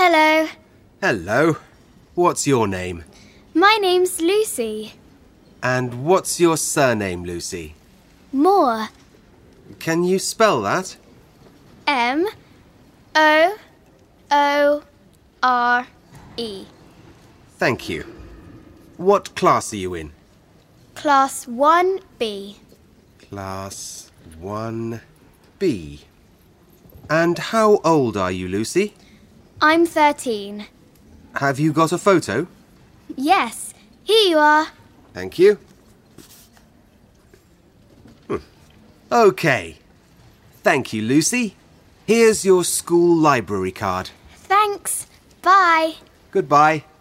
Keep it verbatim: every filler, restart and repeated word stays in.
Hello. Hello. What's your name? My name's Lucy. And what's your surname, Lucy? Moore. Can you spell that? M O O R E. Thank you. What class are you in? Class one B. Class one B. And how old are you, Lucy? I'm thirteen. Have you got a photo? Yes, here you are. Thank you. Hmm. OK. Thank you, Lucy. Here's your school library card. Thanks. Bye. Goodbye.